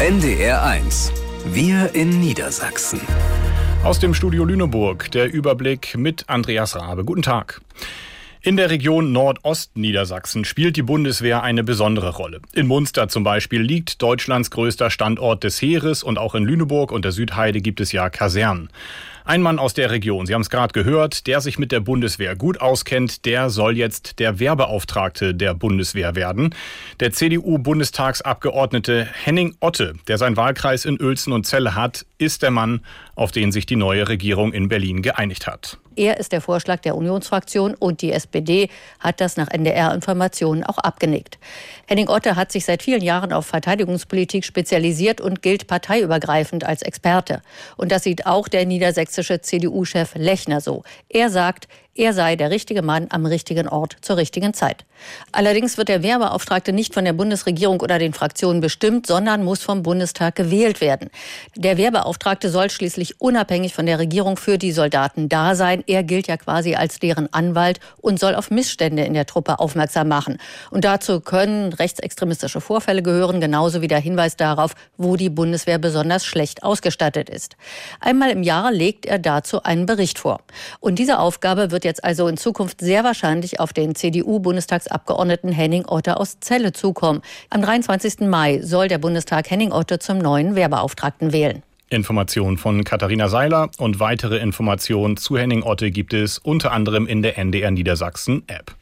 NDR 1. Wir in Niedersachsen. Aus dem Studio Lüneburg der Überblick mit Andreas Rabe. Guten Tag. In der Region Nordostniedersachsen spielt die Bundeswehr eine besondere Rolle. In Munster zum Beispiel liegt Deutschlands größter Standort des Heeres und auch in Lüneburg und der Südheide gibt es ja Kasernen. Ein Mann aus der Region, Sie haben es gerade gehört, der sich mit der Bundeswehr gut auskennt, der soll jetzt der Wehrbeauftragte der Bundeswehr werden. Der CDU-Bundestagsabgeordnete Henning Otte, der seinen Wahlkreis in Uelzen und Celle hat, ist der Mann, auf den sich die neue Regierung in Berlin geeinigt hat. Er ist der Vorschlag der Unionsfraktion und die SPD hat das nach NDR-Informationen auch abgenickt. Henning Otte hat sich seit vielen Jahren auf Verteidigungspolitik spezialisiert und gilt parteiübergreifend als Experte. Und das sieht auch der niedersächsische CDU-Chef Lechner so. Er sagt, er sei der richtige Mann am richtigen Ort zur richtigen Zeit. Allerdings wird der Wehrbeauftragte nicht von der Bundesregierung oder den Fraktionen bestimmt, sondern muss vom Bundestag gewählt werden. Der Wehrbeauftragte soll schließlich unabhängig von der Regierung für die Soldaten da sein. Er gilt ja quasi als deren Anwalt und soll auf Missstände in der Truppe aufmerksam machen. Und dazu können rechtsextremistische Vorfälle gehören, genauso wie der Hinweis darauf, wo die Bundeswehr besonders schlecht ausgestattet ist. Einmal im Jahr legt er dazu einen Bericht vor. Und diese Aufgabe wird jetzt also in Zukunft sehr wahrscheinlich auf den CDU-Bundestagsabgeordneten Henning Otte aus Celle zukommen. Am 23. Mai soll der Bundestag Henning Otte zum neuen Wehrbeauftragten wählen. Informationen von Katharina Seiler und weitere Informationen zu Henning Otte gibt es unter anderem in der NDR Niedersachsen App.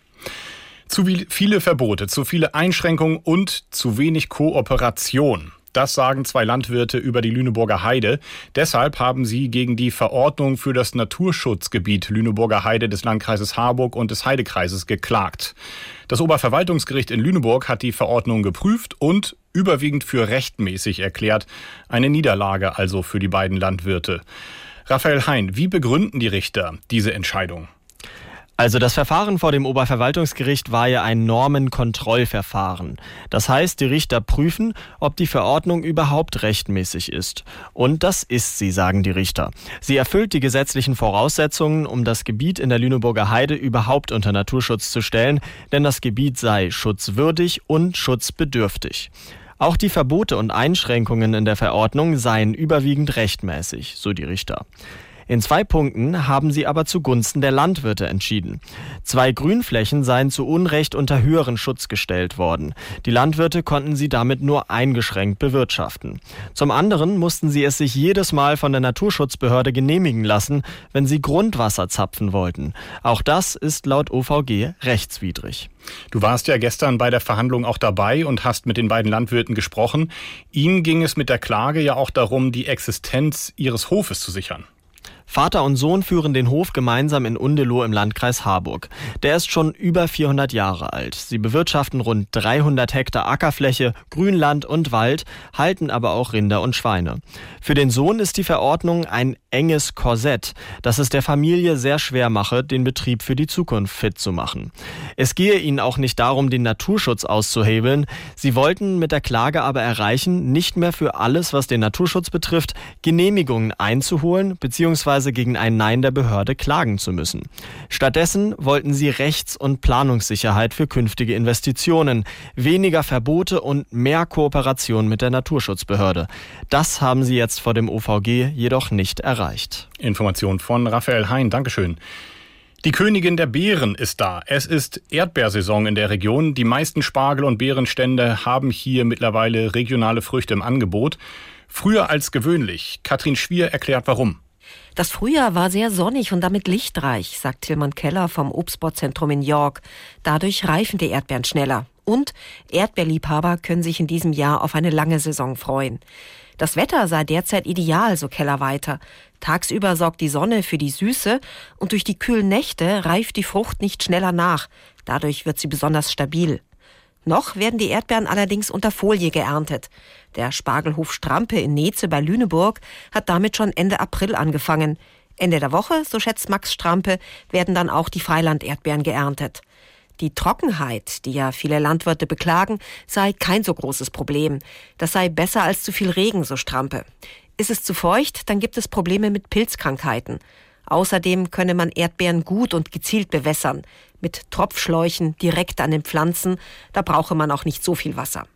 Zu viele Verbote, zu viele Einschränkungen und zu wenig Kooperation. Das sagen zwei Landwirte über die Lüneburger Heide. Deshalb haben sie gegen die Verordnung für das Naturschutzgebiet Lüneburger Heide des Landkreises Harburg und des Heidekreises geklagt. Das Oberverwaltungsgericht in Lüneburg hat die Verordnung geprüft und überwiegend für rechtmäßig erklärt. Eine Niederlage also für die beiden Landwirte. Raphael Hein, wie begründen die Richter diese Entscheidung? Also das Verfahren vor dem Oberverwaltungsgericht war ja ein Normenkontrollverfahren. Das heißt, die Richter prüfen, ob die Verordnung überhaupt rechtmäßig ist. Und das ist sie, sagen die Richter. Sie erfüllt die gesetzlichen Voraussetzungen, um das Gebiet in der Lüneburger Heide überhaupt unter Naturschutz zu stellen, denn das Gebiet sei schutzwürdig und schutzbedürftig. Auch die Verbote und Einschränkungen in der Verordnung seien überwiegend rechtmäßig, so die Richter. In 2 Punkten haben sie aber zugunsten der Landwirte entschieden. 2 Grünflächen seien zu Unrecht unter höheren Schutz gestellt worden. Die Landwirte konnten sie damit nur eingeschränkt bewirtschaften. Zum anderen mussten sie es sich jedes Mal von der Naturschutzbehörde genehmigen lassen, wenn sie Grundwasser zapfen wollten. Auch das ist laut OVG rechtswidrig. Du warst ja gestern bei der Verhandlung auch dabei und hast mit den beiden Landwirten gesprochen. Ihnen ging es mit der Klage ja auch darum, die Existenz ihres Hofes zu sichern. Vater und Sohn führen den Hof gemeinsam in Undeloh im Landkreis Harburg. Der ist schon über 400 Jahre alt. Sie bewirtschaften rund 300 Hektar Ackerfläche, Grünland und Wald, halten aber auch Rinder und Schweine. Für den Sohn ist die Verordnung ein enges Korsett, das es der Familie sehr schwer mache, den Betrieb für die Zukunft fit zu machen. Es gehe ihnen auch nicht darum, den Naturschutz auszuhebeln. Sie wollten mit der Klage aber erreichen, nicht mehr für alles, was den Naturschutz betrifft, Genehmigungen einzuholen bzw. gegen ein Nein der Behörde klagen zu müssen. Stattdessen wollten sie Rechts- und Planungssicherheit für künftige Investitionen, weniger Verbote und mehr Kooperation mit der Naturschutzbehörde. Das haben sie jetzt vor dem OVG jedoch nicht erreicht. Information von Raphael Hein, Dankeschön. Die Königin der Beeren ist da. Es ist Erdbeersaison in der Region. Die meisten Spargel- und Beerenstände haben hier mittlerweile regionale Früchte im Angebot. Früher als gewöhnlich. Katrin Schwier erklärt warum. Das Frühjahr war sehr sonnig und damit lichtreich, sagt Tilman Keller vom Obstbaurzentrum in York. Dadurch reifen die Erdbeeren schneller. Und Erdbeerliebhaber können sich in diesem Jahr auf eine lange Saison freuen. Das Wetter sei derzeit ideal, so Keller weiter. Tagsüber sorgt die Sonne für die Süße und durch die kühlen Nächte reift die Frucht nicht schneller nach. Dadurch wird sie besonders stabil. Noch werden die Erdbeeren allerdings unter Folie geerntet. Der Spargelhof Strampe in Neze bei Lüneburg hat damit schon Ende April angefangen. Ende der Woche, so schätzt Max Strampe, werden dann auch die Freiland-Erdbeeren geerntet. Die Trockenheit, die ja viele Landwirte beklagen, sei kein so großes Problem. Das sei besser als zu viel Regen, so Strampe. Ist es zu feucht, dann gibt es Probleme mit Pilzkrankheiten. Außerdem könne man Erdbeeren gut und gezielt bewässern. Mit Tropfschläuchen direkt an den Pflanzen, da brauche man auch nicht so viel Wasser.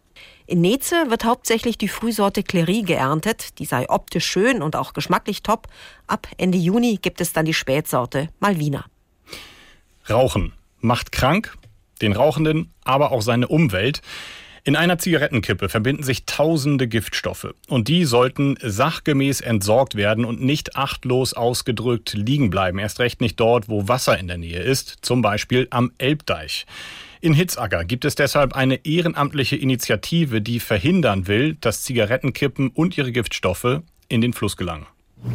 In Neze wird hauptsächlich die Frühsorte Clery geerntet. Die sei optisch schön und auch geschmacklich top. Ab Ende Juni gibt es dann die Spätsorte Malvina. Rauchen macht krank, den Rauchenden, aber auch seine Umwelt. In einer Zigarettenkippe verbinden sich tausende Giftstoffe. Und die sollten sachgemäß entsorgt werden und nicht achtlos ausgedrückt liegen bleiben. Erst recht nicht dort, wo Wasser in der Nähe ist, zum Beispiel am Elbdeich. In Hitzacker gibt es deshalb eine ehrenamtliche Initiative, die verhindern will, dass Zigarettenkippen und ihre Giftstoffe in den Fluss gelangen.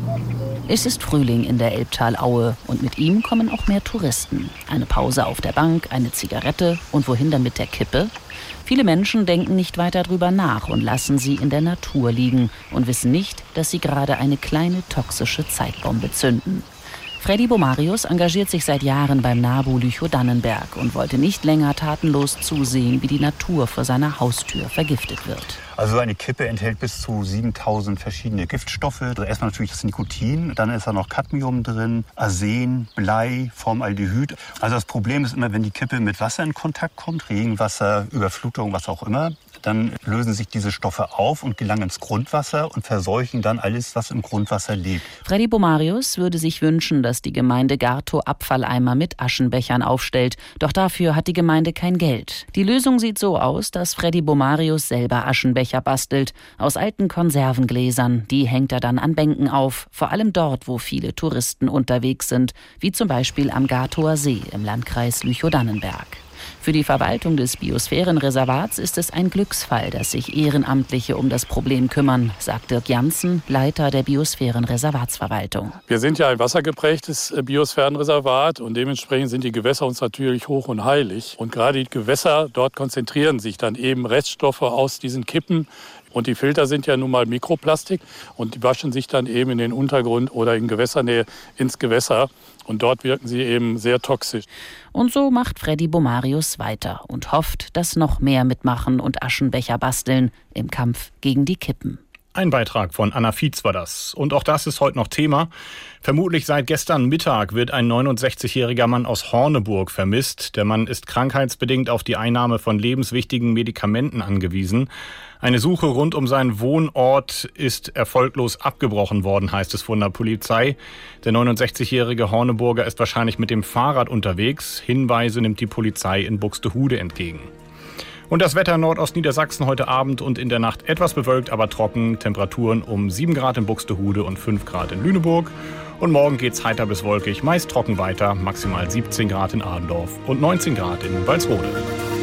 Es ist Frühling in der Elbtalaue und mit ihm kommen auch mehr Touristen. Eine Pause auf der Bank, eine Zigarette und wohin dann mit der Kippe? Viele Menschen denken nicht weiter drüber nach und lassen sie in der Natur liegen und wissen nicht, dass sie gerade eine kleine toxische Zeitbombe zünden. Freddy Bomarius engagiert sich seit Jahren beim NABU Lüchow-Dannenberg und wollte nicht länger tatenlos zusehen, wie die Natur vor seiner Haustür vergiftet wird. Also eine Kippe enthält bis zu 7000 verschiedene Giftstoffe. Also erstmal natürlich das Nikotin, dann ist da noch Cadmium drin, Arsen, Blei, Formaldehyd. Also das Problem ist immer, wenn die Kippe mit Wasser in Kontakt kommt, Regenwasser, Überflutung, was auch immer, dann lösen sich diese Stoffe auf und gelangen ins Grundwasser und verseuchen dann alles, was im Grundwasser lebt. Freddy Bomarius würde sich wünschen, dass die Gemeinde Gartow Abfalleimer mit Aschenbechern aufstellt. Doch dafür hat die Gemeinde kein Geld. Die Lösung sieht so aus, dass Freddy Bomarius selber Aschenbecher bastelt. Aus alten Konservengläsern. Die hängt er dann an Bänken auf. Vor allem dort, wo viele Touristen unterwegs sind. Wie zum Beispiel am Gartower See im Landkreis Lüchow-Dannenberg. Für die Verwaltung des Biosphärenreservats ist es ein Glücksfall, dass sich Ehrenamtliche um das Problem kümmern, sagt Dirk Janssen, Leiter der Biosphärenreservatsverwaltung. Wir sind ja ein wassergeprägtes Biosphärenreservat und dementsprechend sind die Gewässer uns natürlich hoch und heilig. Und gerade die Gewässer, dort konzentrieren sich dann eben Reststoffe aus diesen Kippen. Und die Filter sind ja nun mal Mikroplastik und die waschen sich dann eben in den Untergrund oder in Gewässernähe ins Gewässer. Und dort wirken sie eben sehr toxisch. Und so macht Freddy Bomarius weiter und hofft, dass noch mehr mitmachen und Aschenbecher basteln im Kampf gegen die Kippen. Ein Beitrag von Anna Fietz war das. Und auch das ist heute noch Thema. Vermutlich seit gestern Mittag wird ein 69-jähriger Mann aus Horneburg vermisst. Der Mann ist krankheitsbedingt auf die Einnahme von lebenswichtigen Medikamenten angewiesen. Eine Suche rund um seinen Wohnort ist erfolglos abgebrochen worden, heißt es von der Polizei. Der 69-jährige Horneburger ist wahrscheinlich mit dem Fahrrad unterwegs. Hinweise nimmt die Polizei in Buxtehude entgegen. Und das Wetter in Nordostniedersachsen heute Abend und in der Nacht etwas bewölkt, aber trocken. Temperaturen um 7 Grad in Buxtehude und 5 Grad in Lüneburg. Und morgen geht's heiter bis wolkig, meist trocken weiter, maximal 17 Grad in Adendorf und 19 Grad in Walsrode.